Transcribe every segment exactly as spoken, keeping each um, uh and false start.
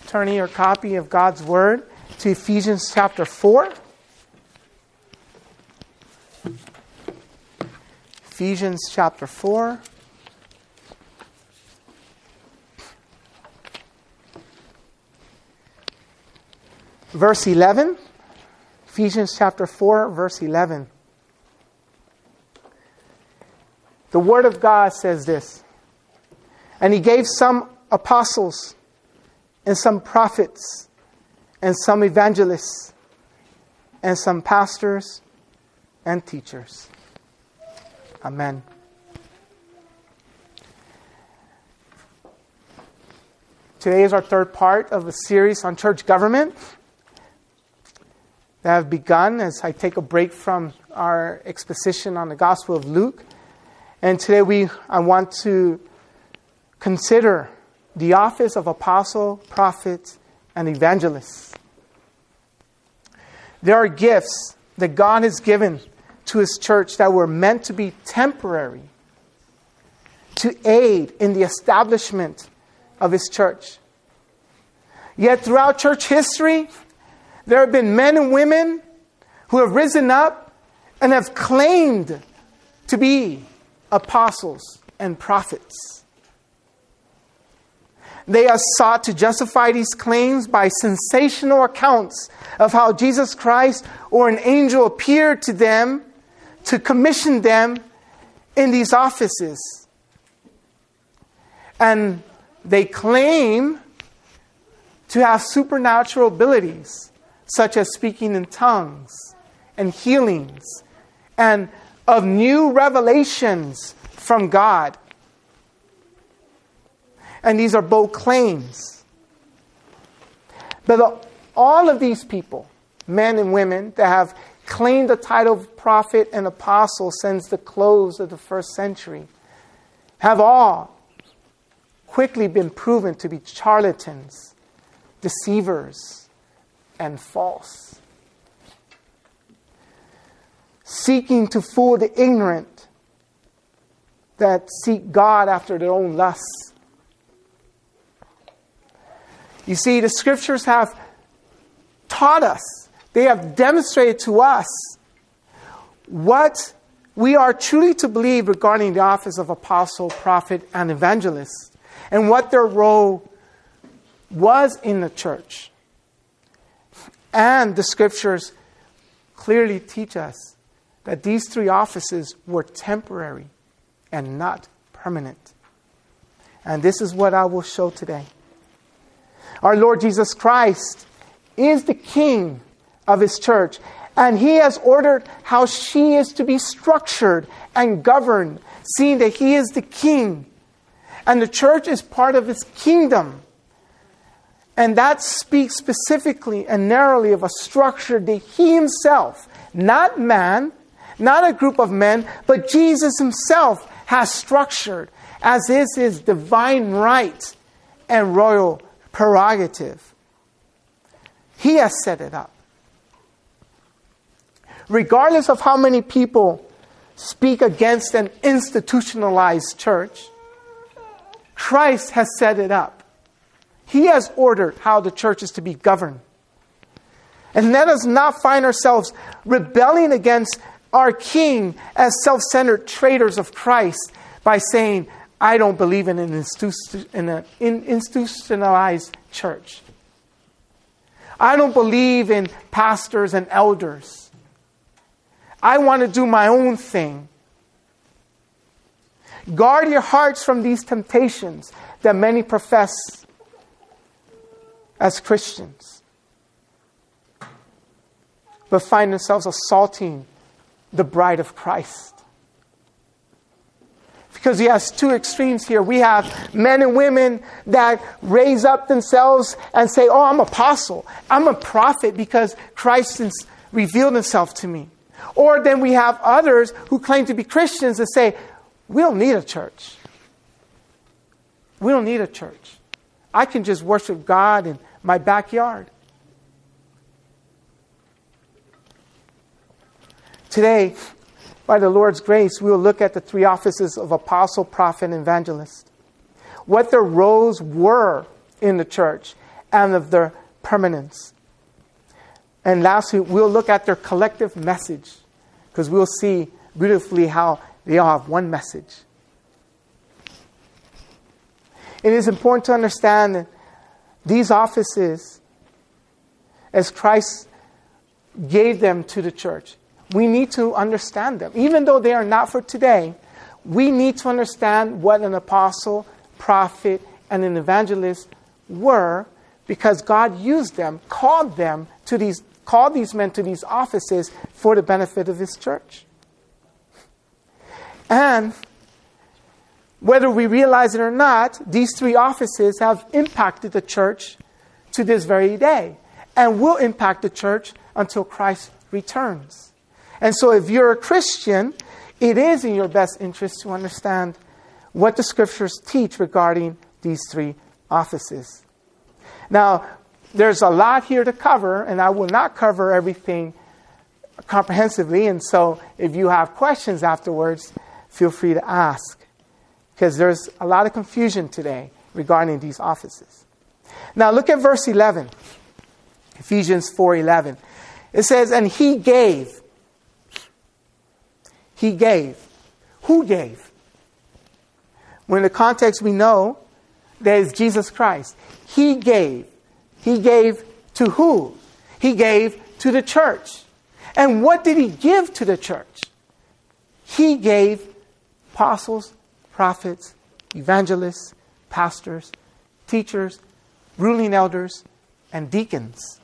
turning your copy of God's Word to Ephesians chapter four. Ephesians chapter four. Verse eleven. Ephesians chapter four, verse eleven. The Word of God says this. And He gave some apostles and some prophets and some evangelists and some pastors and teachers. Amen. Today is our third part of a series on church government that have begun as I take a break from our exposition on the Gospel of Luke. And today we I want to consider the office of apostle, prophet, and evangelist. There are gifts that God has given to His church that were meant to be temporary, to aid in the establishment of His church. Yet throughout church history, there have been men and women who have risen up and have claimed to be apostles and prophets. They have sought to justify these claims by sensational accounts of how Jesus Christ or an angel appeared to them to commission them in these offices. And they claim to have supernatural abilities, such as speaking in tongues and healings and of new revelations from God. And these are bold claims. But all of these people, men and women, that have claimed the title of prophet and apostle since the close of the first century, have all quickly been proven to be charlatans, deceivers, and false. Seeking to fool the ignorant that seek God after their own lusts. You see, the Scriptures have taught us, they have demonstrated to us what we are truly to believe regarding the office of apostle, prophet, and evangelist, and what their role was in the church. And the Scriptures clearly teach us that these three offices were temporary and not permanent. And this is what I will show today. Our Lord Jesus Christ is the King of His church, and He has ordered how she is to be structured and governed, seeing that He is the King. And the church is part of His kingdom. And that speaks specifically and narrowly of a structure that He Himself, not man, not a group of men, but Jesus Himself has structured, as is His divine right and royal prerogative. He has set it up. Regardless of how many people speak against an institutionalized church, Christ has set it up. He has ordered how the church is to be governed. And let us not find ourselves rebelling against our King as self-centered traitors of Christ by saying, I don't believe in an, institu- in an institutionalized church. I don't believe in pastors and elders. I want to do my own thing. Guard your hearts from these temptations that many profess as Christians, but find themselves assaulting the bride of Christ. Because he has two extremes here. We have men and women that raise up themselves and say, oh, I'm an apostle. I'm a prophet because Christ has revealed Himself to me. Or then we have others who claim to be Christians and say, we don't need a church. We don't need a church. I can just worship God in my backyard. Today, by the Lord's grace, we will look at the three offices of apostle, prophet, and evangelist. What their roles were in the church, and of their permanence. And lastly, we'll look at their collective message, because we'll see beautifully how they all have one message. It is important to understand that these offices, as Christ gave them to the church, we need to understand them. Even though they are not for today, we need to understand what an apostle, prophet, and an evangelist were, because God used them, called them to these, called these men to these offices for the benefit of His church. And whether we realize it or not, these three offices have impacted the church to this very day, and will impact the church until Christ returns. And so if you're a Christian, it is in your best interest to understand what the Scriptures teach regarding these three offices. Now, there's a lot here to cover, and I will not cover everything comprehensively. And so if you have questions afterwards, feel free to ask, because there's a lot of confusion today regarding these offices. Now look at verse eleven, Ephesians four eleven. It says, and He gave. He gave. Who gave? Well, in the context we know that is Jesus Christ. He gave. He gave to who? He gave to the church. And what did He give to the church? He gave apostles, prophets, evangelists, pastors, teachers, ruling elders, and deacons.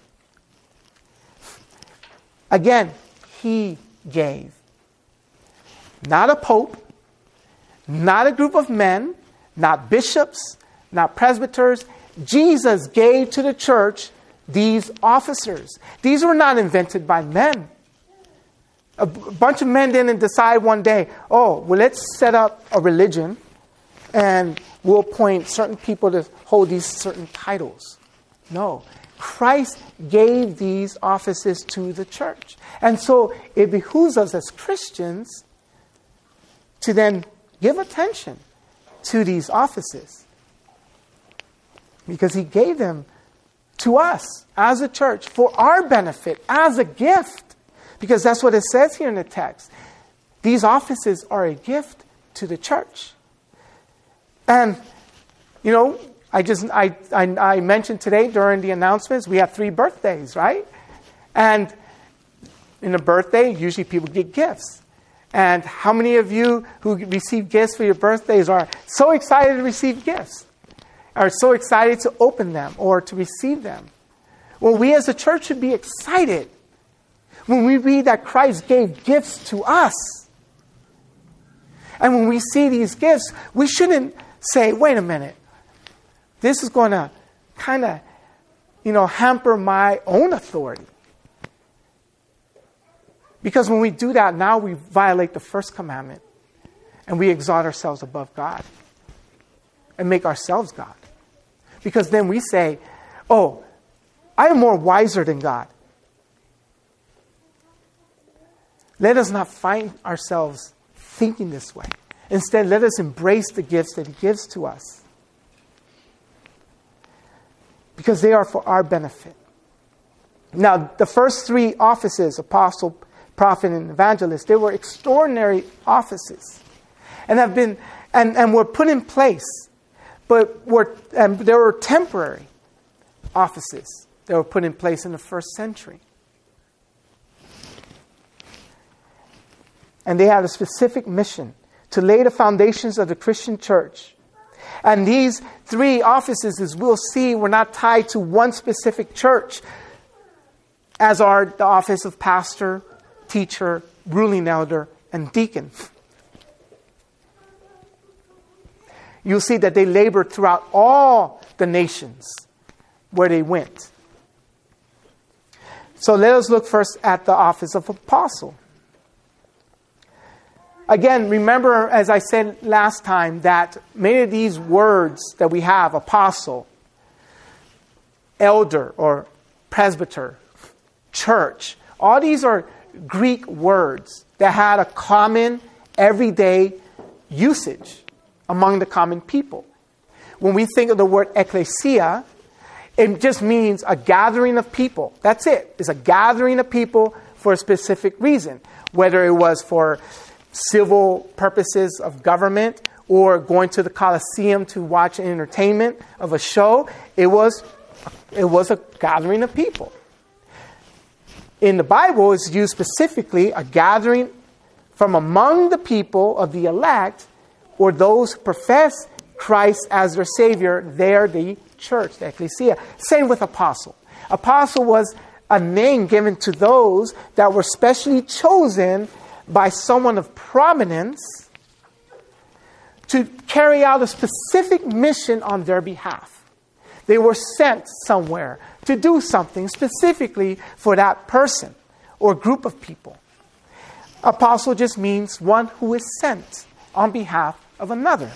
Again, He gave. Not a pope, not a group of men, not bishops, not presbyters. Jesus gave to the church these officers. These were not invented by men. A b- bunch of men didn't decide one day, oh, well, let's set up a religion and we'll appoint certain people to hold these certain titles. No. Christ gave these offices to the church. And so it behooves us as Christians to then give attention to these offices, because He gave them to us as a church for our benefit, as a gift, because that's what it says here in the text. These offices are a gift to the church. And, you know, I just I, I, I mentioned today during the announcements, we have three birthdays, right? And in a birthday, usually people get gifts. And how many of you who receive gifts for your birthdays are so excited to receive gifts? Are so excited to open them or to receive them? Well, we as a church should be excited when we read that Christ gave gifts to us. And when we see these gifts, we shouldn't say, wait a minute, this is going to kind of, you know, hamper my own authority. Because when we do that, now we violate the first commandment. And we exalt ourselves above God. And make ourselves God. Because then we say, oh, I am more wiser than God. Let us not find ourselves thinking this way. Instead, let us embrace the gifts that He gives to us. Because they are for our benefit. Now, the first three offices, apostle, prophet, and evangelist, they were extraordinary offices. And have been and, and were put in place. But were and there were temporary offices that were put in place in the first century. And they had a specific mission to lay the foundations of the Christian church. And these three offices, as we'll see, were not tied to one specific church, as are the office of pastor, teacher, ruling elder, and deacon. You'll see that they labored throughout all the nations where they went. So let us look first at the office of apostle. Again, remember, as I said last time, that many of these words that we have, apostle, elder, or presbyter, church, all these are Greek words that had a common, everyday usage among the common people. When we think of the word ecclesia, It just means a gathering of people. That's it. It's a gathering of people for a specific reason, whether it was for civil purposes of government or going to the Colosseum to watch an entertainment of a show. It was, it was a gathering of people. In the Bible, it's used specifically a gathering from among the people of the elect or those who profess Christ as their Savior. They're the church, the ecclesia. Same with apostle. Apostle was a name given to those that were specially chosen by someone of prominence to carry out a specific mission on their behalf. They were sent somewhere to do something specifically for that person or group of people. Apostle just means one who is sent on behalf of another.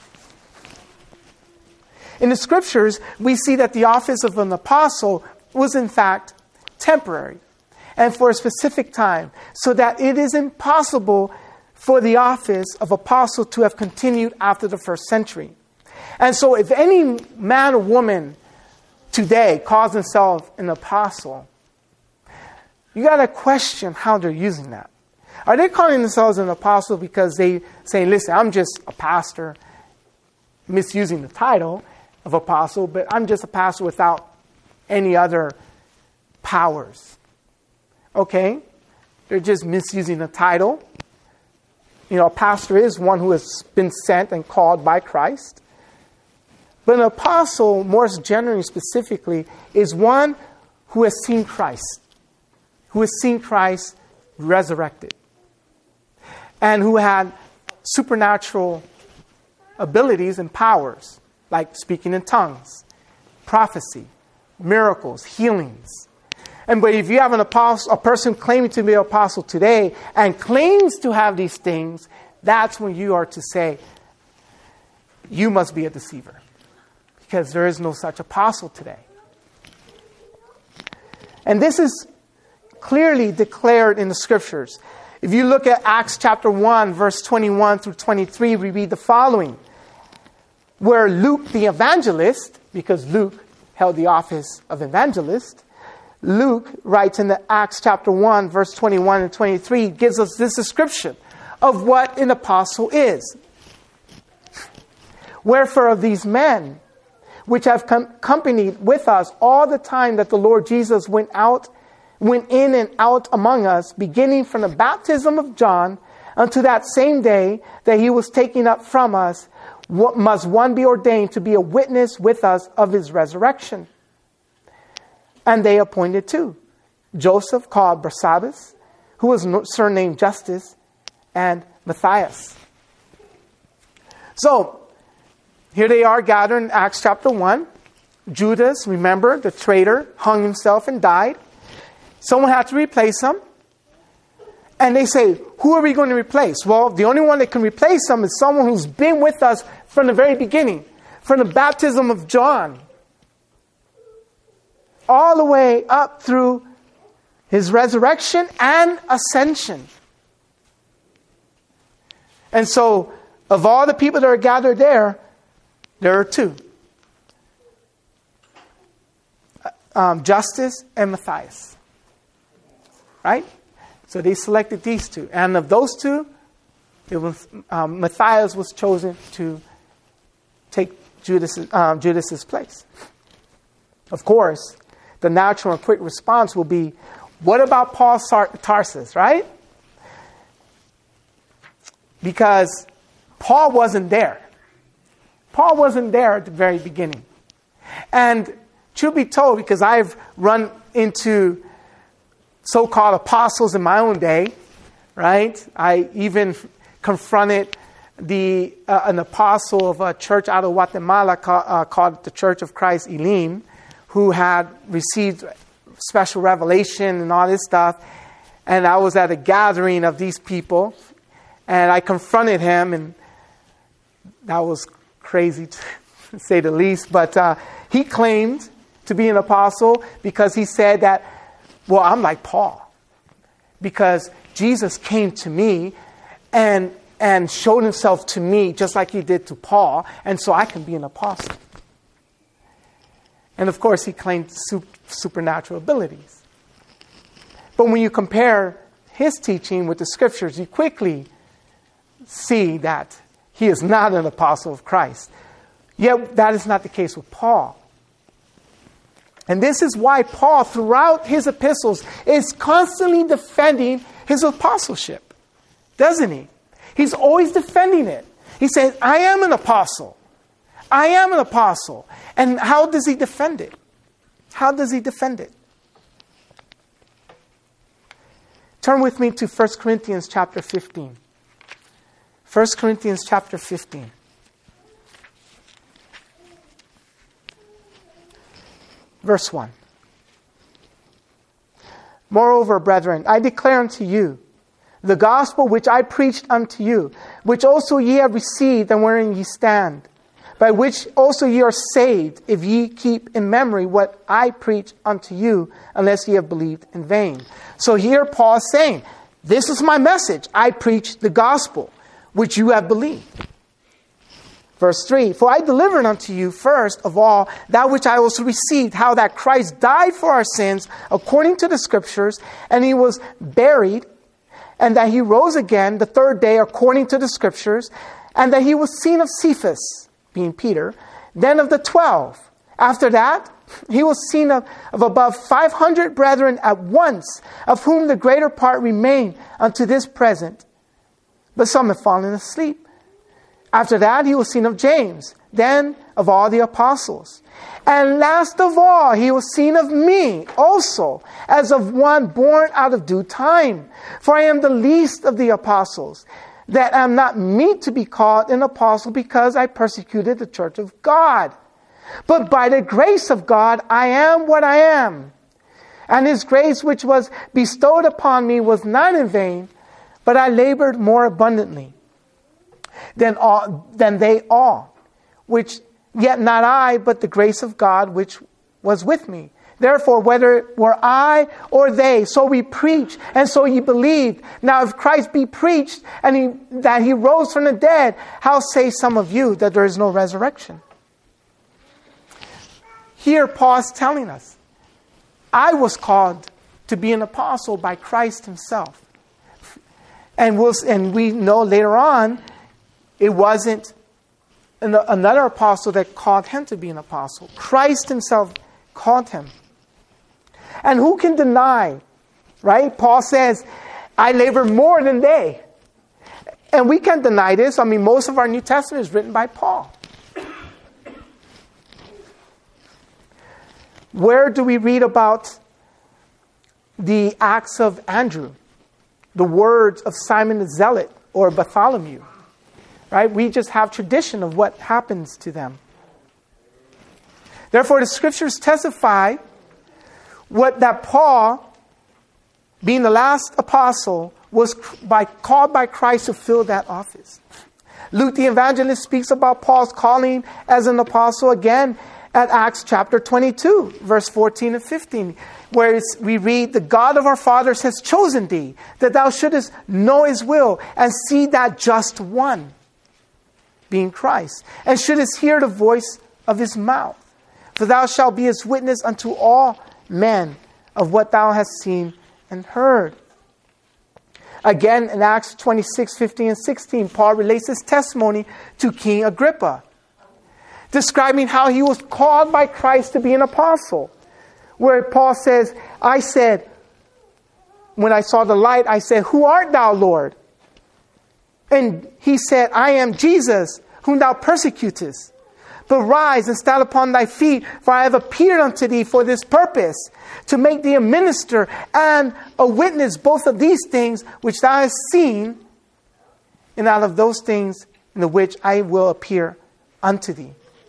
In the scriptures, we see that the office of an apostle was in fact temporary and for a specific time, so that it is impossible for the office of apostle to have continued after the first century. And so if any man or woman today calls themselves an apostle, you got to question how they're using that. Are they calling themselves an apostle because they say, listen, I'm just a pastor, misusing the title of apostle, but I'm just a pastor without any other powers? Okay, they're just misusing the title. You know, a pastor is one who has been sent and called by Christ. But an apostle, more generally specifically, is one who has seen Christ, who has seen Christ resurrected, and who had supernatural abilities and powers, like speaking in tongues, prophecy, miracles, healings. And but if you have an apostle, a person claiming to be an apostle today and claims to have these things, that's when you are to say, you must be a deceiver. Because there is no such apostle today. And this is clearly declared in the scriptures. If you look at Acts chapter one, verse twenty-one through twenty-three, we read the following. Where Luke the evangelist, because Luke held the office of evangelist, Luke writes in the Acts chapter one, verse twenty-one and twenty-three, gives us this description of what an apostle is. Wherefore of these men, which have com- accompanied with us all the time that the Lord Jesus went out, went in and out among us, beginning from the baptism of John unto that same day that he was taken up from us, what must one be ordained to be a witness with us of his resurrection? And they appointed two, Joseph called Barsabbas, who was surnamed Justus, and Matthias. So, here they are gathered in Acts chapter one. Judas, remember, the traitor, hung himself and died. Someone had to replace him. And they say, who are we going to replace? Well, the only one that can replace him is someone who's been with us from the very beginning, from the baptism of John, all the way up through his resurrection and ascension. And so, of all the people that are gathered there, there are two. Um, Justus and Matthias. Right? So they selected these two. And of those two, it was um, Matthias was chosen to take Judas, um, Judas's place. Of course, the natural and quick response will be, what about Paul Tarsus, right? Because Paul wasn't there. Paul wasn't there at the very beginning. And truth be told, because I've run into so-called apostles in my own day, right? I even confronted the uh, an apostle of a church out of Guatemala called, uh, called the Church of Christ Elim, who had received special revelation and all this stuff. And I was at a gathering of these people, and I confronted him, and that was crazy to say the least. But uh, he claimed to be an apostle because he said that, well, I'm like Paul, because Jesus came to me and and showed himself to me just like he did to Paul, and so I can be an apostle. And of course, he claimed supernatural abilities. But when you compare his teaching with the scriptures, you quickly see that he is not an apostle of Christ. Yet that is not the case with Paul. And this is why Paul, throughout his epistles, is constantly defending his apostleship. Doesn't he? He's always defending it. He says, I am an apostle. I am an apostle. And how does he defend it? How does he defend it? Turn with me to First Corinthians chapter fifteen. First Corinthians chapter fifteen. Verse one. Moreover, brethren, I declare unto you the gospel which I preached unto you, which also ye have received and wherein ye stand, by which also ye are saved, if ye keep in memory what I preach unto you, unless ye have believed in vain. So here Paul is saying, this is my message. I preach the gospel, which you have believed. Verse three, for I delivered unto you first of all that which I also received, how that Christ died for our sins according to the scriptures, and he was buried, and that he rose again the third day according to the scriptures, and that he was seen of Cephas, being Peter, then of the twelve. After that, he was seen of, of above five hundred brethren at once, of whom the greater part remain unto this present, but some have fallen asleep. After that, he was seen of James, then of all the apostles. And last of all, he was seen of me also, as of one born out of due time. For I am the least of the apostles, that am not meet to be called an apostle, because I persecuted the church of God. But by the grace of God, I am what I am. And his grace which was bestowed upon me was not in vain, but I labored more abundantly than all, than they all, which yet not I, but the grace of God which was with me. Therefore, whether it were I or they, so we preach, and so ye believed. Now if Christ be preached, and he, that he rose from the dead, how say some of you that there is no resurrection? Here Paul is telling us, I was called to be an apostle by Christ himself. And, we'll, and we know later on, it wasn't an, another apostle that called him to be an apostle. Christ himself called him. And who can deny, right? Paul says, I labor more than they. And we can't deny this. I mean, most of our New Testament is written by Paul. Where do we read about the Acts of Andrew? The words of Simon the Zealot or Bartholomew? Right? We just have tradition of what happens to them. Therefore, the scriptures testify what that Paul, being the last apostle, was by, called by Christ to fill that office. Luke the evangelist speaks about Paul's calling as an apostle again at Acts chapter twenty-two, verse fourteen and fifteen, where we read, the God of our fathers has chosen thee, that thou shouldest know his will and see that just one, being Christ, and shouldest hear the voice of his mouth. For thou shalt be his witness unto all men of what thou hast seen and heard. Again, in Acts twenty-six, fifteen and sixteen, Paul relates his testimony to King Agrippa, describing how he was called by Christ to be an apostle. Where Paul says, I said, when I saw the light, I said, who art thou, Lord? And he said, I am Jesus, whom thou persecutest. But rise and stand upon thy feet, for I have appeared unto thee for this purpose, to make thee a minister and a witness both of these things which thou hast seen, and out of those things in the which I will appear unto thee.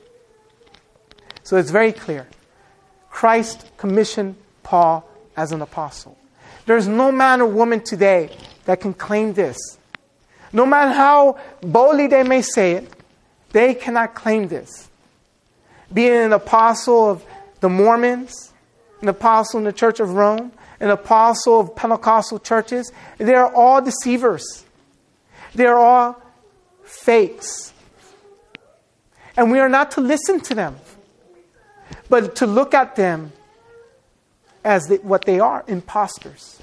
So it's very clear. Christ commissioned Paul as an apostle. There's no man or woman today that can claim this. No matter how boldly they may say it, they cannot claim this. Being an apostle of the Mormons, an apostle in the Church of Rome, an apostle of Pentecostal churches, they are all deceivers. They are all fakes. And we are not to listen to them. but to look at them as they, what they are, imposters.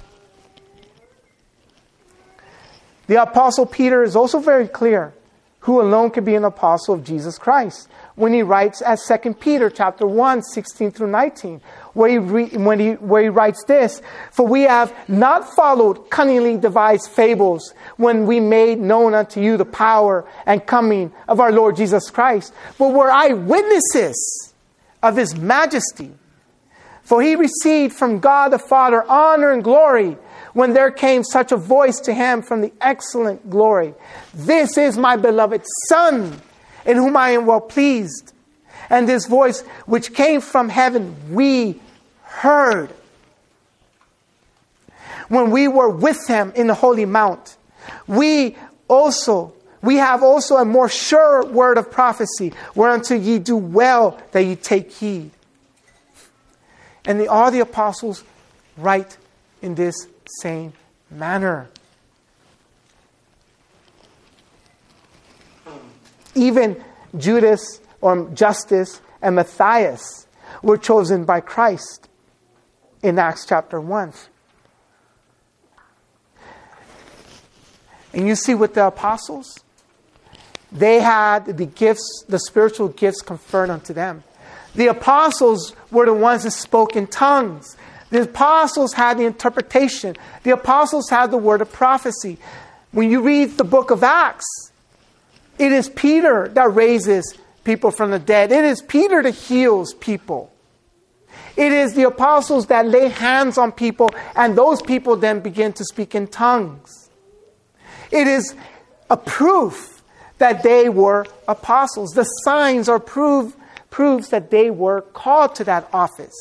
The Apostle Peter is also very clear who alone can be an apostle of Jesus Christ when he writes at Second Peter chapter one, sixteen through nineteen, where he, re, when he, where he writes this, "For we have not followed cunningly devised fables when we made known unto you the power and coming of our Lord Jesus Christ, but were eyewitnesses of his majesty. For he received from God the Father honor and glory when there came such a voice to him from the excellent glory. This is my beloved Son, in whom I am well pleased. And this voice which came from heaven we heard when we were with him in the holy mount. We also, we have also a more sure word of prophecy, whereunto ye do well that ye take heed." And the, all the apostles write in this same manner. Even Judas or Justus and Matthias were chosen by Christ in Acts chapter one. And you see with the apostles, they had the gifts, the spiritual gifts conferred unto them. The apostles were the ones that spoke in tongues. The apostles had the interpretation. The apostles had the word of prophecy. When you read the book of Acts, it is Peter that raises people from the dead. It is Peter that heals people. It is the apostles that lay hands on people, and those people then begin to speak in tongues. It is a proof that they were apostles. The signs are proof, proofs that they were called to that office.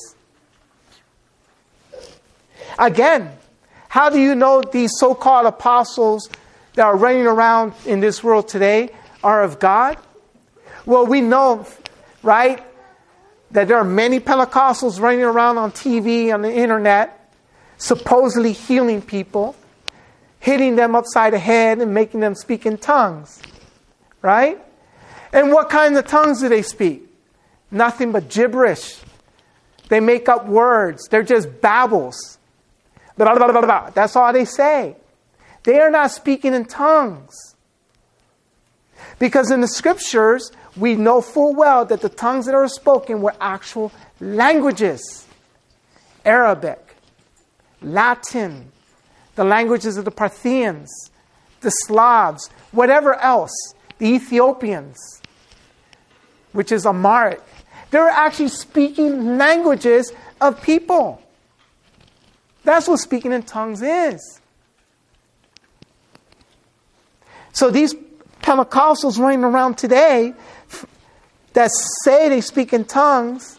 Again, how do you know these so-called apostles that are running around in this world today are of God? Well, we know, right, that there are many Pentecostals running around on T V, on the internet, supposedly healing people, hitting them upside the head and making them speak in tongues, right? And what kind of tongues do they speak? Nothing but gibberish. They make up words. They're just babbles. Blah, blah, blah, blah, blah. That's all they say. They are not speaking in tongues. Because in the scriptures, we know full well that the tongues that are spoken were actual languages. Arabic, Latin, the languages of the Parthians, the Slavs, whatever else, the Ethiopians, which is Amharic. They're actually speaking languages of people. That's what speaking in tongues is. So these Pentecostals running around today that say they speak in tongues,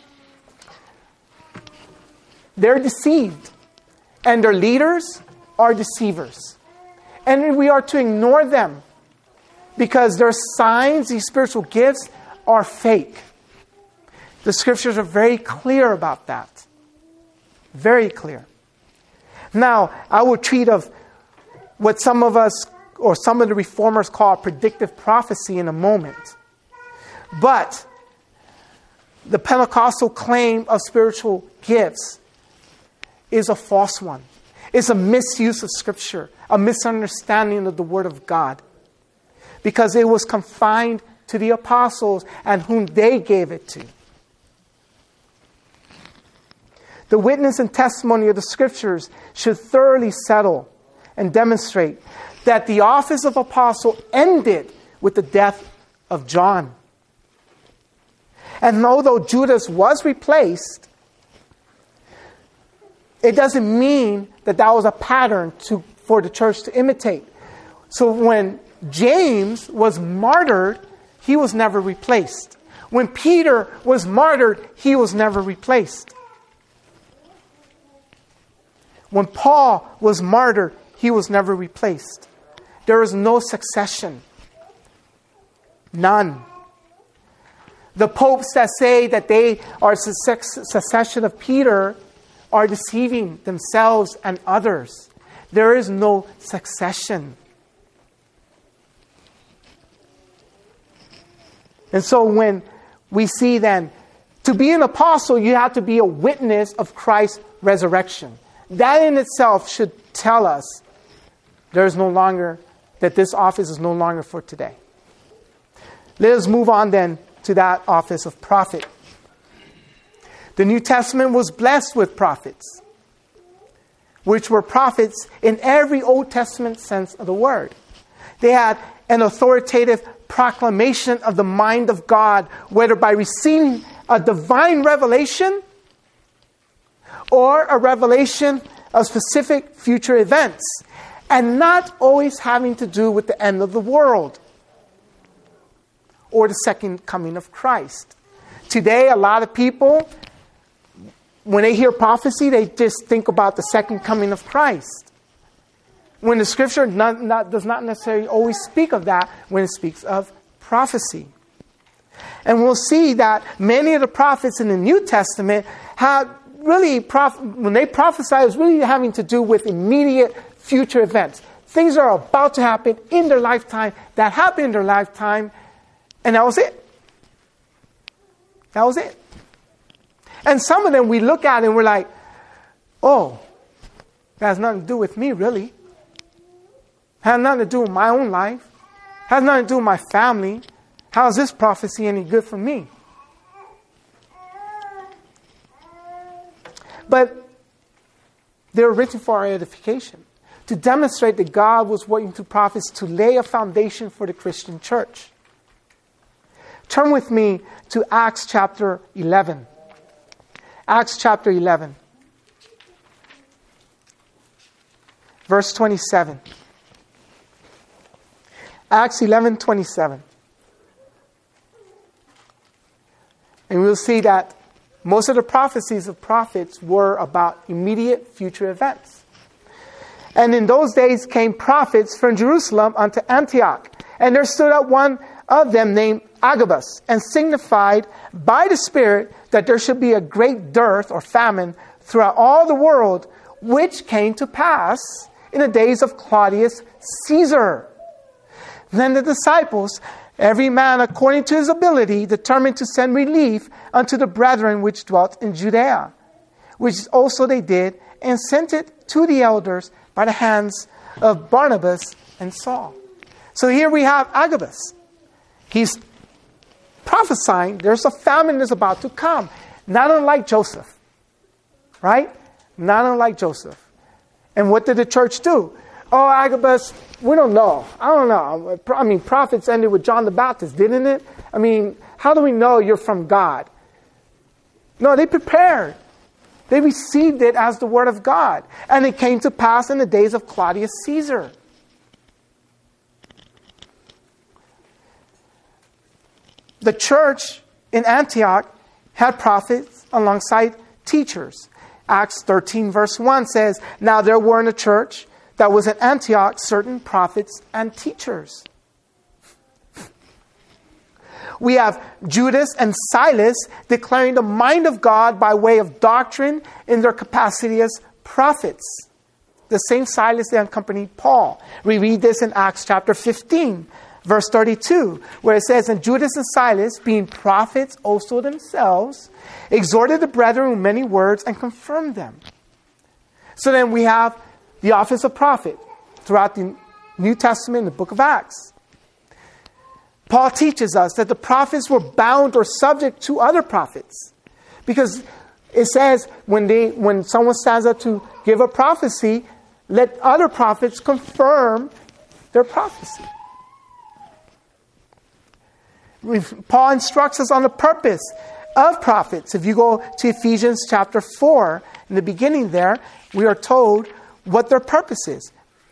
they're deceived. And their leaders are deceivers. And we are to ignore them because their signs, these spiritual gifts, are fake. The scriptures are very clear about that. Very clear. Now, I will treat of what some of us or some of the reformers call predictive prophecy in a moment. But the Pentecostal claim of spiritual gifts is a false one. It's a misuse of Scripture, a misunderstanding of the Word of God. Because it was confined to the apostles and whom they gave it to. The witness and testimony of the Scriptures should thoroughly settle and demonstrate that the office of apostle ended with the death of John. And although Judas was replaced, it doesn't mean that that was a pattern to, for the church to imitate. So when James was martyred, he was never replaced. When Peter was martyred, he was never replaced. When Paul was martyred, he was never replaced. There is no succession. None. The popes that say that they are a succession of Peter are deceiving themselves and others. There is no succession. And so when we see then To be an apostle, you have to be a witness of Christ's resurrection. That in itself should tell us there is no longer, that this office is no longer for today. Let us move on then to that office of prophet. The New Testament was blessed with prophets, which were prophets in every Old Testament sense of the word. They had an authoritative proclamation of the mind of God, whether by receiving a divine revelation or a revelation of specific future events, and not always having to do with the end of the world or the second coming of Christ. Today, a lot of people, when they hear prophecy, they just think about the second coming of Christ, when the scripture not, not, does not necessarily always speak of that when it speaks of prophecy. And we'll see that many of the prophets in the New Testament had really, proph- when they prophesy, it was really having to do with immediate future events. Things are about to happen in their lifetime, that happened in their lifetime, and that was it. That was it. And some of them we look at and we're like, oh, that has nothing to do with me, really. Has nothing to do with my own life. Has nothing to do with my family. How is this prophecy any good for me? But they were written for our edification, to demonstrate that God was working through prophets to lay a foundation for the Christian church. Turn with me to Acts chapter eleven. Acts chapter eleven. Verse twenty-seven. Acts eleven twenty-seven. And we'll see that most of the prophecies of prophets were about immediate future events. And in those days came prophets from Jerusalem unto Antioch. And there stood up one of them named Agabus, and signified by the Spirit that there should be a great dearth or famine throughout all the world, which came to pass in the days of Claudius Caesar. Then the disciples, every man according to his ability, determined to send relief unto the brethren which dwelt in Judea, which also they did, and sent it to the elders by the hands of Barnabas and Saul. So here we have Agabus. He's prophesying there's a famine that's about to come. Not unlike Joseph. Right? Not unlike Joseph. And what did the church do? Oh, Agabus, we don't know. I don't know. I mean, prophets ended with John the Baptist, didn't it? I mean, how do we know you're from God? No, they prepared. They received it as the word of God. And it came to pass in the days of Claudius Caesar. The church in Antioch had prophets alongside teachers. Acts thirteen verse one says, now there were in the church that was at Antioch certain prophets and teachers. We have Judas and Silas declaring the mind of God by way of doctrine in their capacity as prophets. The same Silas that accompanied Paul. We read this in Acts chapter fifteen, verse thirty-two, where it says, and Judas and Silas, being prophets also themselves, exhorted the brethren with many words and confirmed them. So then we have the office of prophet throughout the New Testament in the book of Acts. Paul teaches us that the prophets were bound or subject to other prophets. Because it says when they when someone stands up to give a prophecy, let other prophets confirm their prophecy. Paul instructs us on the purpose of prophets. If you go to Ephesians chapter four, in the beginning there, we are told what their purpose is.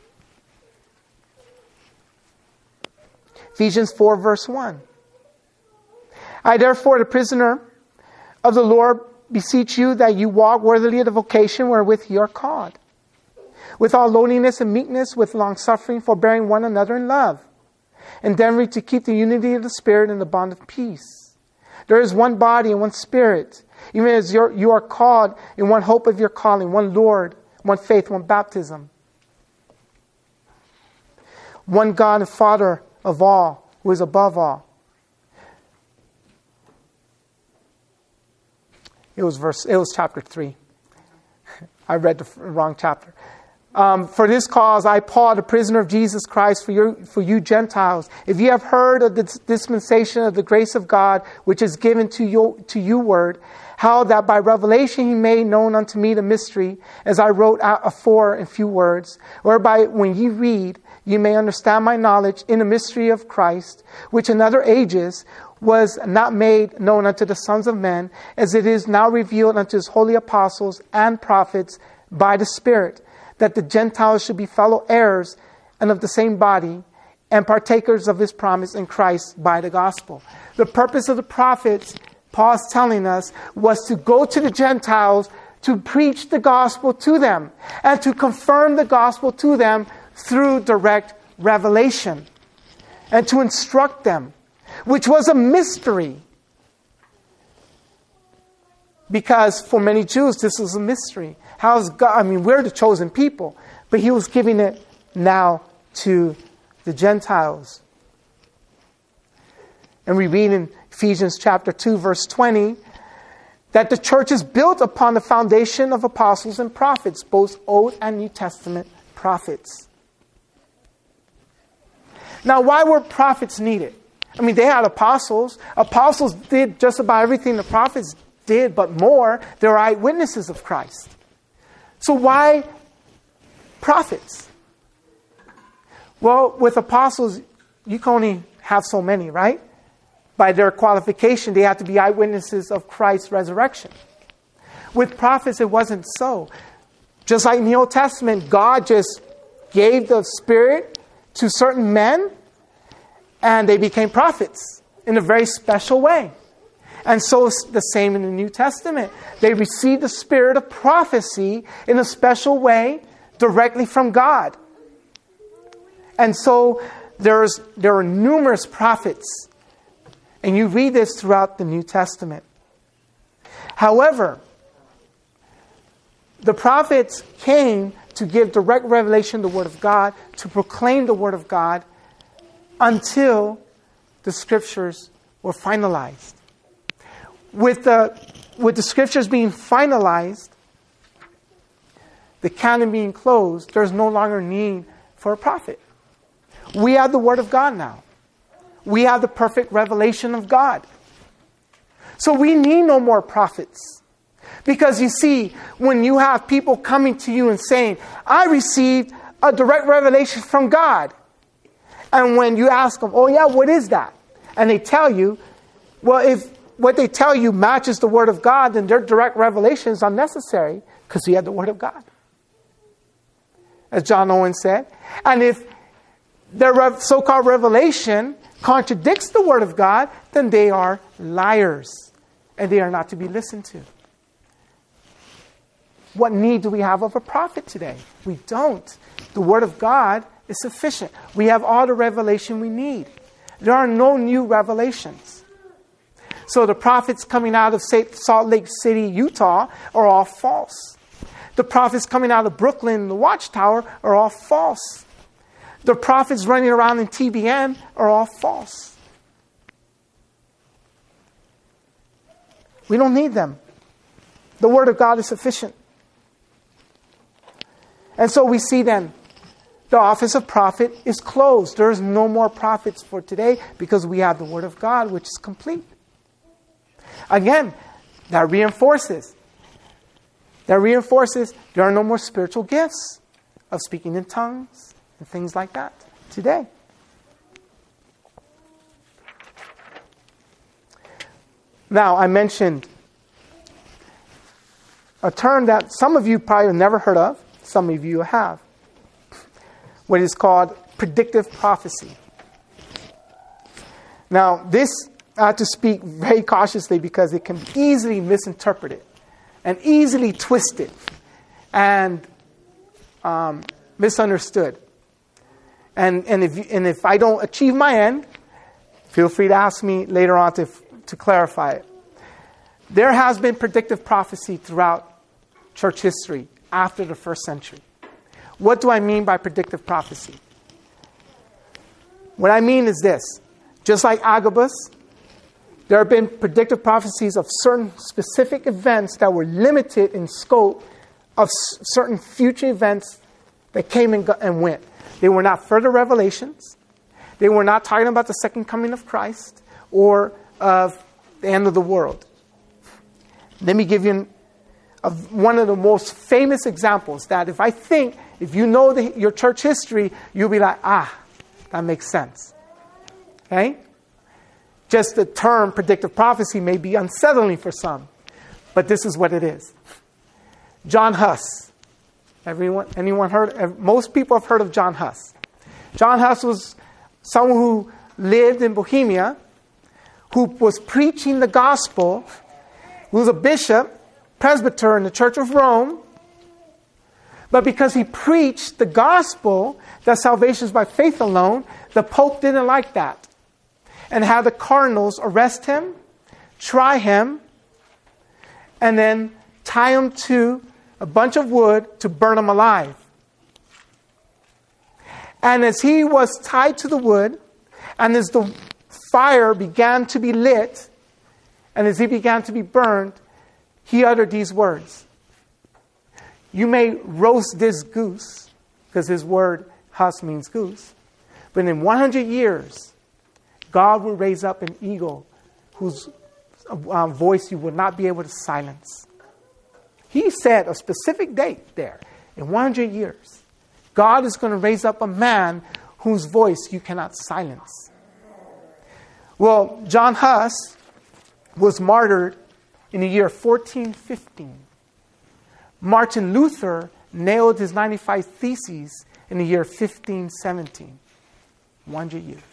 Ephesians four verse one. I therefore, the prisoner of the Lord, beseech you that you walk worthily of the vocation wherewith you are called, with all lowliness and meekness, with long suffering, forbearing one another in love, endeavoring to keep the unity of the Spirit in the bond of peace. There is one body and one Spirit, even as you're, you are called in one hope of your calling, one Lord, one faith, one baptism. One God and Father of all, who is above all. It was verse. It was chapter three. I read the wrong chapter. Um, for this cause, I, Paul, the prisoner of Jesus Christ, for you, for you Gentiles, if you have heard of the dispensation of the grace of God, which is given to you, to you word, how that by revelation he made known unto me the mystery, as I wrote out afore in few words, whereby when ye read, you may understand my knowledge in the mystery of Christ, which in other ages was not made known unto the sons of men, as it is now revealed unto his holy apostles and prophets by the Spirit, that the Gentiles should be fellow heirs and of the same body, and partakers of his promise in Christ by the gospel. The purpose of the prophets, Paul's telling us, was to go to the Gentiles to preach the gospel to them and to confirm the gospel to them through direct revelation and to instruct them, which was a mystery. Because for many Jews, this was a mystery. How's God? I mean, we're the chosen people, but he was giving it now to the Gentiles. And we read in Ephesians chapter two, verse twenty, that the church is built upon the foundation of apostles and prophets, both Old and New Testament prophets. Now, why were prophets needed? I mean, they had apostles. Apostles did just about everything the prophets did, but more. They were eyewitnesses of Christ. So why prophets? Well, with apostles, you can only have so many, right? By their qualification, they have to be eyewitnesses of Christ's resurrection. With prophets, it wasn't so. Just like in the Old Testament, God just gave the Spirit to certain men, and they became prophets in a very special way. And so it's the same in the New Testament. They received the spirit of prophecy in a special way directly from God. And so there's, there are numerous prophets. And you read this throughout the New Testament. However, the prophets came to give direct revelation of the Word of God, to proclaim the Word of God, until the Scriptures were finalized. With the, with the Scriptures being finalized, the canon being closed, there's no longer need for a prophet. We have the Word of God now. We have the perfect revelation of God. So we need no more prophets. Because you see, when you have people coming to you and saying, I received a direct revelation from God. And when you ask them, oh yeah, what is that? And they tell you, well, if what they tell you matches the Word of God, then their direct revelation is unnecessary because we have the Word of God. As John Owen said. And if their so-called revelation contradicts the Word of God, then they are liars. And they are not to be listened to. What need do we have of a prophet today? We don't. The Word of God is sufficient. We have all the revelation we need. There are no new revelations. So the prophets coming out of Salt Lake City, Utah, are all false. The prophets coming out of Brooklyn, the Watchtower, are all false. The prophets running around in T B N are all false. We don't need them. The Word of God is sufficient. And so we see then, the office of prophet is closed. There is no more prophets for today because we have the Word of God, which is complete. Again, that reinforces. That reinforces there are no more spiritual gifts of speaking in tongues and things like that today. Now, I mentioned a term that some of you probably have never heard of. Some of you have. What is called predictive prophecy. Now, this I have to speak very cautiously because it can be easily misinterpreted and easily twisted and um, misunderstood. And and if and if I don't achieve my end, feel free to ask me later on to to clarify it. There has been predictive prophecy throughout church history after the first century. What do I mean by predictive prophecy? What I mean is this. Just like Agabus, There have been predictive prophecies of certain specific events that were limited in scope of s- certain future events that came and, go- and went. They were not further revelations. They were not talking about the second coming of Christ or of the end of the world. Let me give you an, of one of the most famous examples that if I think, if you know the, your church history, you'll be like, ah, that makes sense. Okay? Just the term predictive prophecy may be unsettling for some, but this is what it is. John Huss. Everyone, anyone heard? Most people have heard of John Huss. John Huss was someone who lived in Bohemia, who was preaching the gospel, who was a bishop, presbyter in the Church of Rome. But because he preached the gospel, that salvation is by faith alone, the Pope didn't like that. And had the cardinals arrest him, try him, and then tie him to a bunch of wood to burn him alive. And as he was tied to the wood, and as the fire began to be lit, and as he began to be burned, he uttered these words. You may roast this goose, because his word, Huss, means goose. But in one hundred years, God will raise up an eagle whose uh, voice you will not be able to silence. He said a specific date there. In one hundred years, God is going to raise up a man whose voice you cannot silence. Well, John Huss was martyred in the year fourteen fifteen. Martin Luther nailed his ninety-five Theses in the year fifteen seventeen. one hundred years.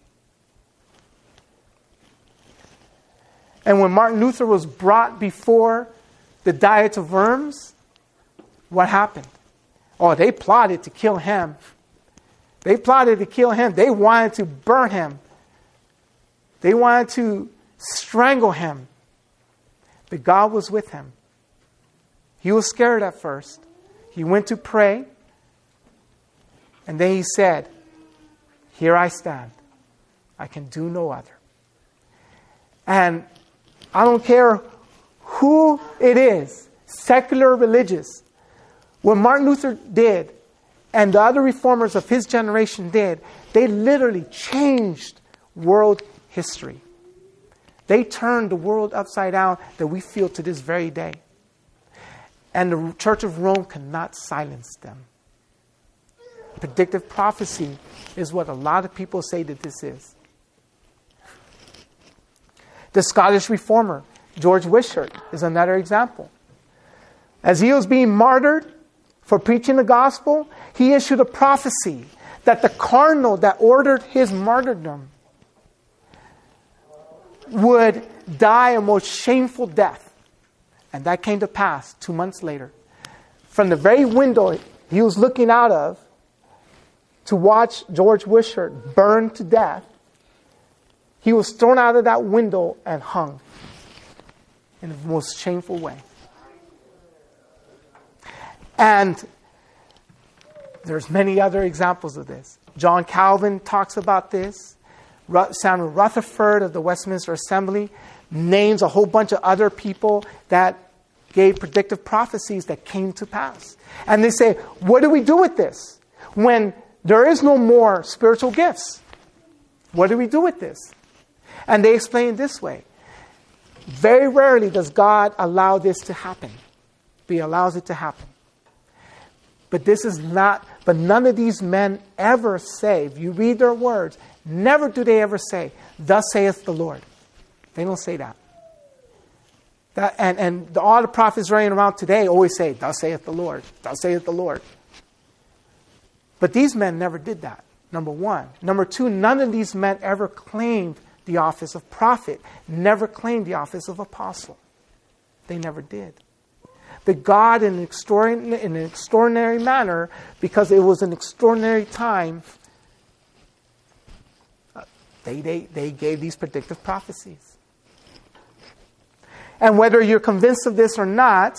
And when Martin Luther was brought before the Diet of Worms, what happened? Oh, they plotted to kill him. They plotted to kill him. They wanted to burn him. They wanted to strangle him. But God was with him. He was scared at first. He went to pray. And then he said, here I stand. I can do no other. And I don't care who it is, secular or religious. What Martin Luther did and the other reformers of his generation did, they literally changed world history. They turned the world upside down that we feel to this very day. And the Church of Rome cannot silence them. Predictive prophecy is what a lot of people say that this is. The Scottish reformer, George Wishart, is another example. As he was being martyred for preaching the gospel, he issued a prophecy that the cardinal that ordered his martyrdom would die a most shameful death. And that came to pass two months later. From the very window he was looking out of to watch George Wishart burn to death, he was thrown out of that window and hung in the most shameful way. And there's many other examples of this. John Calvin talks about this. Samuel Rutherford of the Westminster Assembly names a whole bunch of other people that gave predictive prophecies that came to pass. And they say, what do we do with this? When there is no more spiritual gifts, what do we do with this? And they explain it this way. Very rarely does God allow this to happen. But he allows it to happen. But this is not, but none of these men ever say, if you read their words, never do they ever say, thus saith the Lord. They don't say that. that and and the, all the prophets running around today always say, thus saith the Lord, thus saith the Lord. But these men never did that, number one. Number two, none of these men ever claimed the office of prophet, never claimed the office of apostle. They never did. But God, in an extraordinary, in an extraordinary manner, because it was an extraordinary time, they, they, they gave these predictive prophecies. And whether you're convinced of this or not,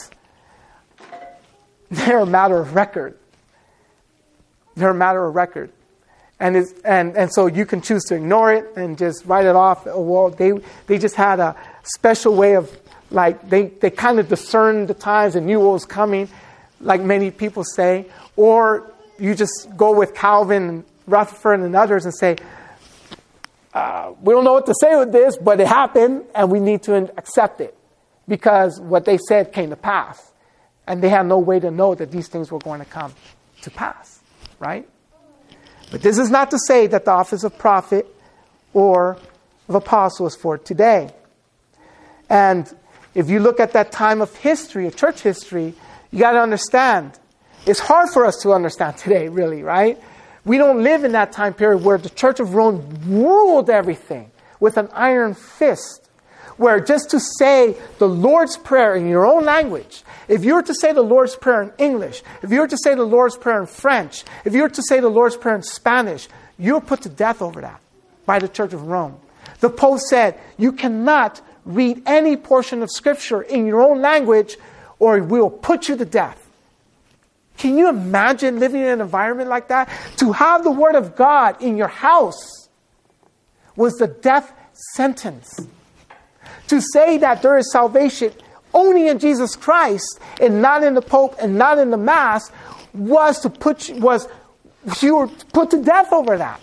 they're a matter of record. They're a matter of record. And, it's, and and so you can choose to ignore it and just write it off. Well, they they just had a special way of, like, they, they kind of discerned the times and knew what was coming, like many people say. Or you just go with Calvin and Rutherford and others and say, uh, we don't know what to say with this, but it happened and we need to accept it because what they said came to pass. And they had no way to know that these things were going to come to pass, right? But this is not to say that the office of prophet or of apostle is for today. And if you look at that time of history, of church history, you got to understand, it's hard for us to understand today, really, right? We don't live in that time period where the Church of Rome ruled everything with an iron fist, where just to say the Lord's Prayer in your own language, if you were to say the Lord's Prayer in English, if you were to say the Lord's Prayer in French, if you were to say the Lord's Prayer in Spanish, you're put to death over that by the Church of Rome. The Pope said, you cannot read any portion of Scripture in your own language or we will put you to death. Can you imagine living in an environment like that? To have the Word of God in your house was the death sentence. To say that there is salvation only in Jesus Christ and not in the Pope and not in the Mass was to put you, was you were put to death over that.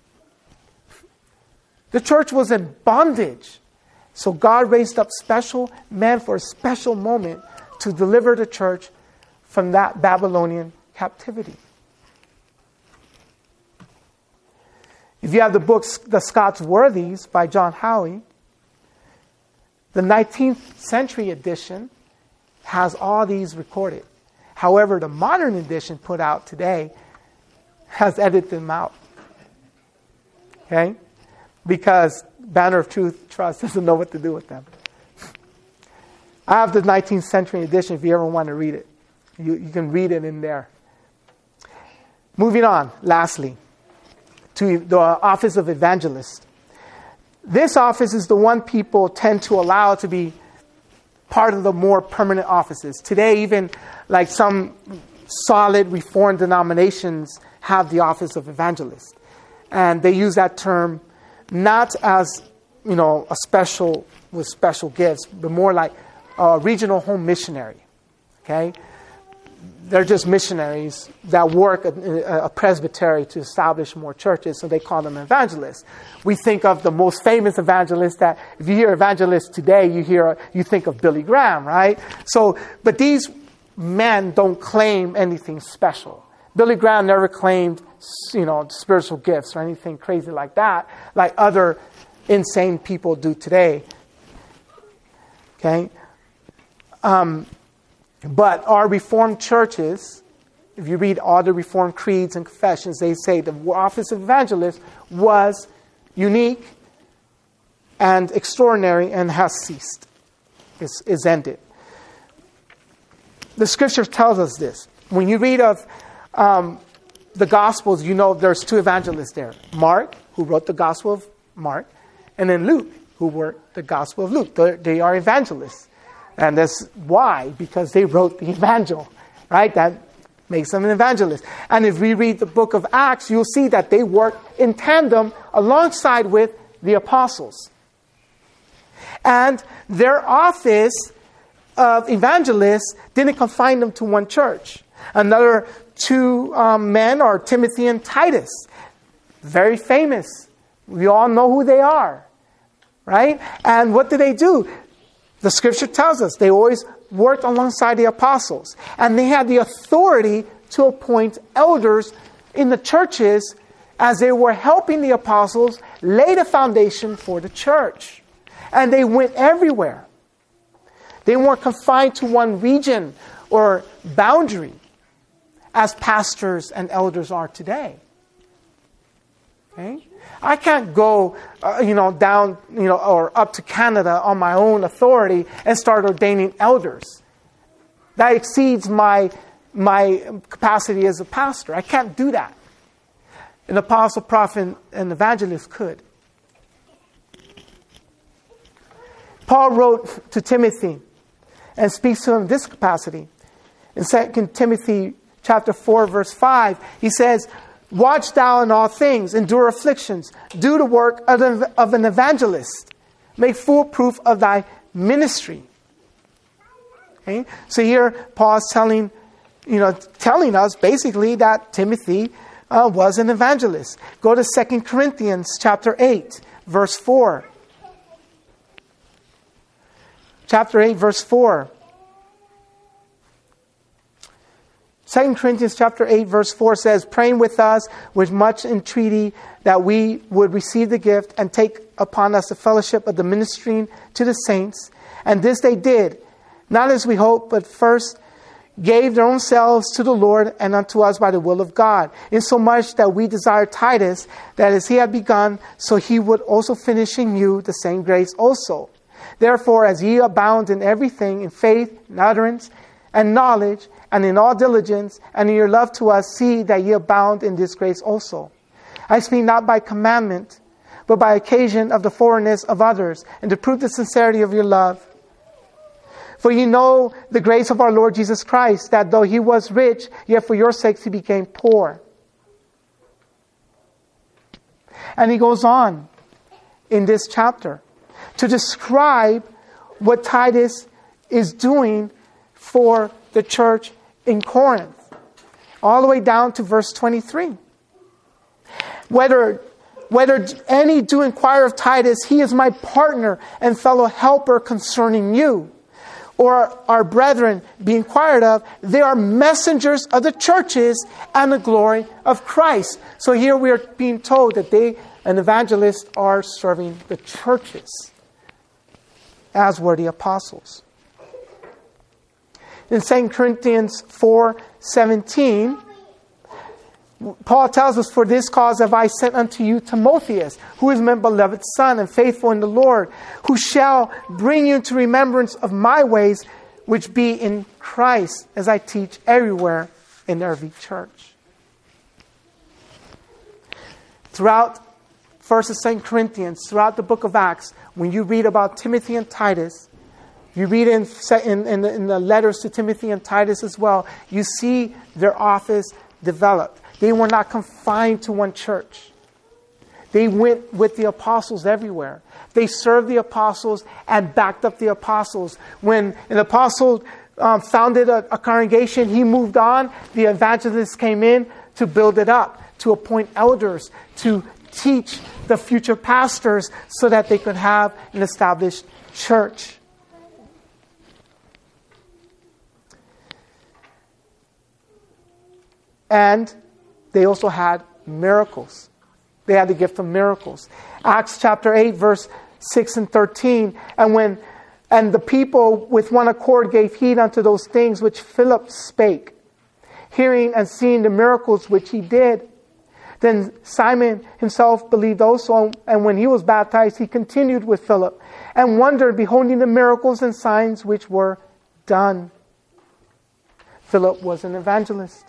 The church was in bondage. So God raised up special men for a special moment to deliver the church from that Babylonian captivity. If you have the book The Scots Worthies by John Howey, the nineteenth century edition has all these recorded. However, the modern edition put out today has edited them out. Okay? Because Banner of Truth Trust doesn't know what to do with them. I have the nineteenth century edition if you ever want to read it. You, you can read it in there. Moving on, lastly, to the office of evangelist. This office is the one people tend to allow to be part of the more permanent offices. Today, even like some solid Reformed denominations have the office of evangelist. And they use that term not as, you know, a special, with special gifts, but more like a regional home missionary. Okay? They're just missionaries that work at a presbytery to establish more churches, so they call them evangelists. We think of the most famous evangelist that, if you hear evangelist today, you hear you think of Billy Graham, right? So, but these men don't claim anything special. Billy Graham never claimed, you know, spiritual gifts or anything crazy like that, like other insane people do today. Okay? Um, but our Reformed churches, if you read all the Reformed creeds and confessions, they say the office of evangelist was unique and extraordinary and has ceased, is, is ended. The scripture tells us this. When you read of um, the Gospels, you know there's two evangelists there. Mark, who wrote the Gospel of Mark, and then Luke, who wrote the Gospel of Luke. They're, they are evangelists. And that's why, because they wrote the evangel, right? That makes them an evangelist. And if we read the book of Acts, you'll see that they work in tandem alongside with the apostles. And their office of evangelists didn't confine them to one church. Another two um, men are Timothy and Titus. Very famous. We all know who they are, right? And what do they do? The scripture tells us they always worked alongside the apostles. And they had the authority to appoint elders in the churches as they were helping the apostles lay the foundation for the church. And they went everywhere. They weren't confined to one region or boundary as pastors and elders are today. Okay? I can't go, uh, you know, down, you know, or up to Canada on my own authority and start ordaining elders. That exceeds my my capacity as a pastor. I can't do that. An apostle, prophet, and evangelist could. Paul wrote to Timothy and speaks to him in this capacity. In Second Timothy chapter four, verse five, he says, Watch thou in all things, endure afflictions, do the work of an, of an evangelist, make full proof of thy ministry. Okay? So here Paul is telling, you know, telling us basically that Timothy uh, was an evangelist. Go to Second Corinthians chapter eight, verse four. Chapter eight, verse four. Second Corinthians chapter eight, verse four says, praying with us with much entreaty that we would receive the gift and take upon us the fellowship of the ministering to the saints. And this they did, not as we hoped, but first gave their own selves to the Lord and unto us by the will of God, insomuch that we desire Titus, that as he had begun, so he would also finish in you the same grace also. Therefore, as ye abound in everything, in faith, in utterance, and knowledge, and in all diligence, and in your love to us, see that ye abound in this grace also. I speak not by commandment, but by occasion of the forwardness of others, and to prove the sincerity of your love. For you know the grace of our Lord Jesus Christ, that though he was rich, yet for your sakes he became poor. And he goes on in this chapter to describe what Titus is doing for the church in Corinth, all the way down to verse twenty-three. Whether, whether any do inquire of Titus, he is my partner and fellow helper concerning you. Or our brethren be inquired of, they are messengers of the churches and the glory of Christ. So here we are being told that they, an evangelist, are serving the churches, as were the apostles. In Second Corinthians four seventeen, Paul tells us, for this cause have I sent unto you Timotheus, who is my beloved son and faithful in the Lord, who shall bring you into remembrance of my ways, which be in Christ, as I teach everywhere in every church. Throughout First and Second Corinthians, throughout the book of Acts, when you read about Timothy and Titus, you read in, in, in, the, in the letters to Timothy and Titus as well, you see their office developed. They were not confined to one church. They went with the apostles everywhere. They served the apostles and backed up the apostles. When an apostle um, founded a, a congregation, he moved on. The evangelists came in to build it up, to appoint elders, to teach the future pastors so that they could have an established church. And they also had miracles. They had the gift of miracles. Acts chapter eight, verse six and thirteen. And when and the people with one accord gave heed unto those things which Philip spake, hearing and seeing the miracles which he did. Then Simon himself believed also, and when he was baptized, he continued with Philip, and wondered, beholding the miracles and signs which were done. Philip was an evangelist.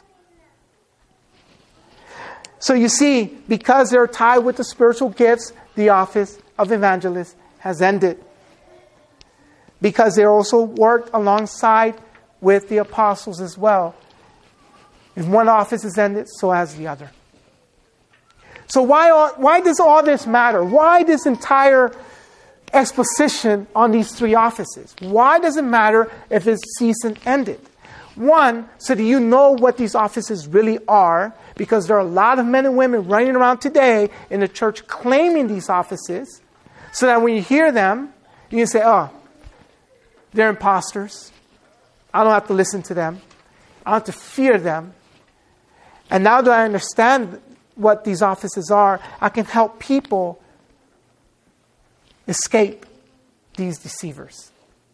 So you see, because they're tied with the spiritual gifts, the office of evangelist has ended. Because they also worked alongside with the apostles as well. If one office is ended, so has the other. So why, all, why does all this matter? Why this entire exposition on these three offices? Why does it matter if it's season ended? One, so that you know what these offices really are, because there are a lot of men and women running around today in the church claiming these offices, so that when you hear them, you can say, oh, they're imposters. I don't have to listen to them. I don't have to fear them. And now that I understand what these offices are, I can help people escape these deceivers.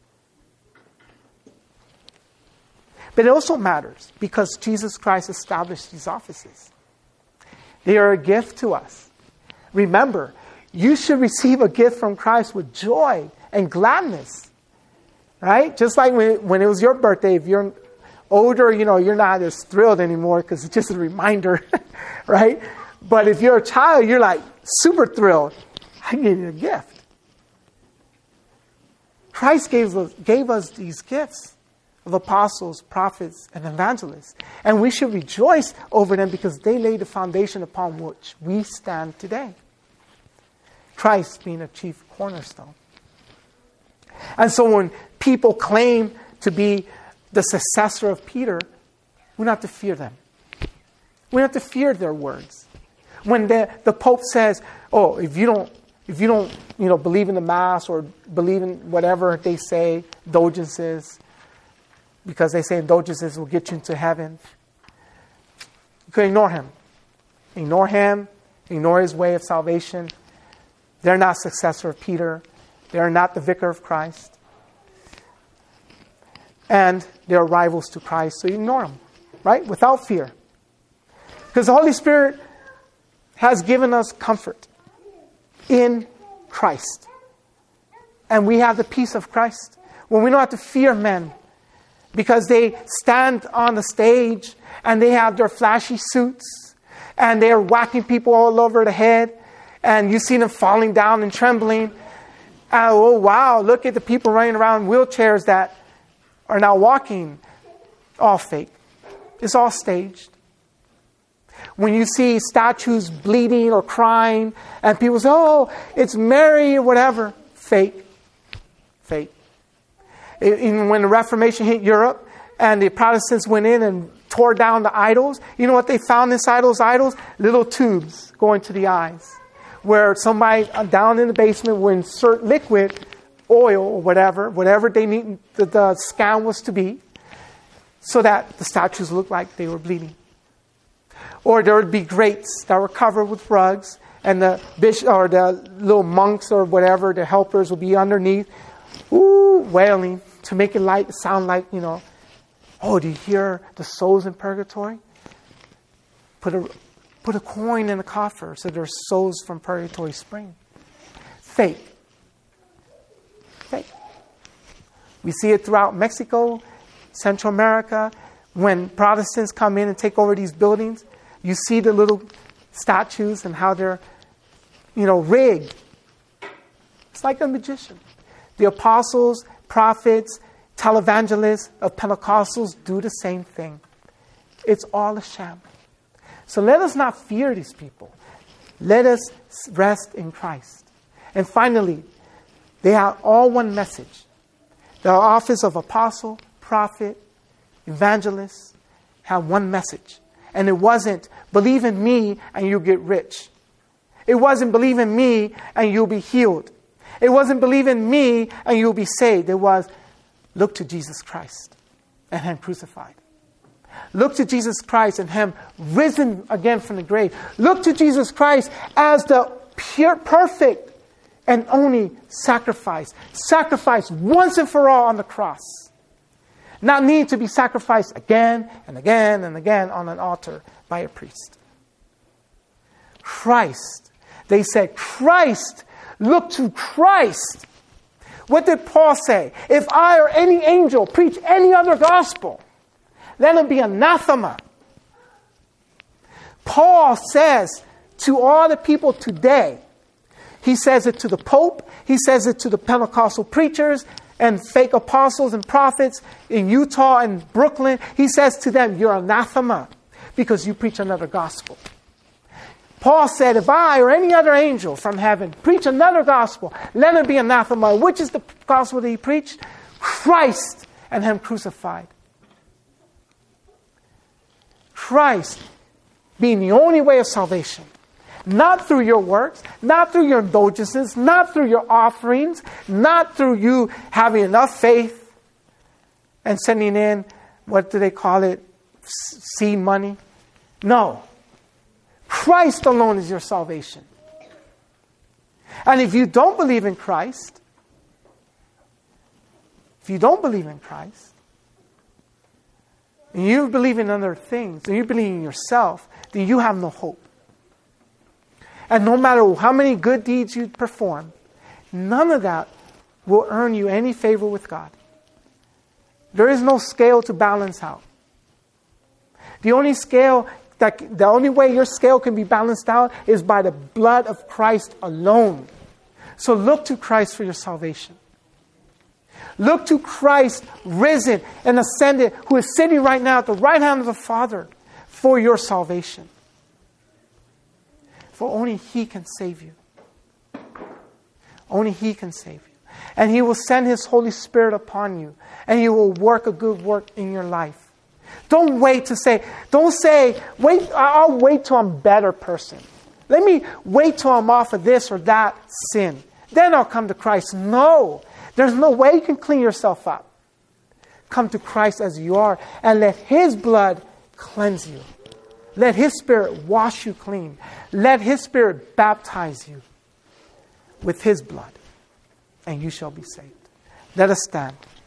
But it also matters because Jesus Christ established these offices. They are a gift to us. Remember, you should receive a gift from Christ with joy and gladness. Right? Just like when, when it was your birthday, if you're older, you know, you're not as thrilled anymore because it's just a reminder. Right? But if you're a child, you're like super thrilled. I gave you a gift. Christ gave us, gave us these gifts of apostles, prophets, and evangelists. And we should rejoice over them because they laid the foundation upon which we stand today. Christ being a chief cornerstone. And so when people claim to be the successor of Peter, we don't have to fear them. We don't have to fear their words. When the, the Pope says, oh, if you don't, if you don't, you know, believe in the Mass or believe in whatever they say, indulgences, because they say indulgences will get you into heaven, you could ignore him. Ignore him. Ignore his way of salvation. They're not successor of Peter. They're not the vicar of Christ. And they're rivals to Christ, so you ignore them, right? Without fear. Because the Holy Spirit has given us comfort in Christ. And we have the peace of Christ when we don't have to fear men because they stand on the stage and they have their flashy suits and they're whacking people all over the head and you see them falling down and trembling. And, oh, wow, look at the people running around in wheelchairs that are now walking. All fake. It's all staged. When you see statues bleeding or crying and people say, oh, it's Mary or whatever, fake. Fake. Even when the Reformation hit Europe and the Protestants went in and tore down the idols, you know what they found inside those idols? Little tubes going to the eyes. Where somebody down in the basement would insert liquid, oil or whatever, whatever they need the, the scan was to be, so that the statues looked like they were bleeding. Or there would be grates that were covered with rugs, and the bishop or the little monks or whatever, the helpers would be underneath, ooh, wailing to make it like sound like, you know, oh, do you hear the souls in purgatory? Put a put a coin in a coffer so there's souls from purgatory spring. Fake. Fake. We see it throughout Mexico, Central America. When Protestants come in and take over these buildings, you see the little statues and how they're, you know, rigged. It's like a magician. The apostles, prophets, televangelists of Pentecostals do the same thing. It's all a sham. So let us not fear these people. Let us rest in Christ. And finally, they have all one message. The office of apostle, prophet, evangelist have one message. And it wasn't, believe in me and you'll get rich. It wasn't, believe in me and you'll be healed. It wasn't, believe in me and you'll be saved. It was, look to Jesus Christ and Him crucified. Look to Jesus Christ and Him risen again from the grave. Look to Jesus Christ as the pure, perfect, and only sacrifice. Sacrifice once and for all on the cross. Not need to be sacrificed again and again and again on an altar by a priest. Christ. They said, Christ. Look to Christ. What did Paul say? If I or any angel preach any other gospel, let him be anathema. Paul says to all the people today, he says it to the Pope, he says it to the Pentecostal preachers and fake apostles and prophets in Utah and Brooklyn. He says to them, you're anathema because you preach another gospel. Paul said, if I or any other angel from heaven preach another gospel, let him be anathema. Which is the gospel that he preached? Christ and Him crucified. Christ being the only way of salvation. Not through your works, not through your indulgences, not through your offerings, not through you having enough faith and sending in, what do they call it, seed money. No. Christ alone is your salvation. And if you don't believe in Christ, if you don't believe in Christ, and you believe in other things, and you believe in yourself, then you have no hope. And no matter how many good deeds you perform, none of that will earn you any favor with God. There is no scale to balance out. The only scale that the only way your scale can be balanced out is by the blood of Christ alone. So look to Christ for your salvation. Look to Christ, risen and ascended, who is sitting right now at the right hand of the Father for your salvation. For only He can save you. Only He can save you. And He will send His Holy Spirit upon you. And He will work a good work in your life. Don't wait to say, don't say, wait, I'll wait till I'm a better person. Let me wait till I'm off of this or that sin. Then I'll come to Christ. No. There's no way you can clean yourself up. Come to Christ as you are and let His blood cleanse you. Let His Spirit wash you clean. Let His Spirit baptize you with His blood. And you shall be saved. Let us stand.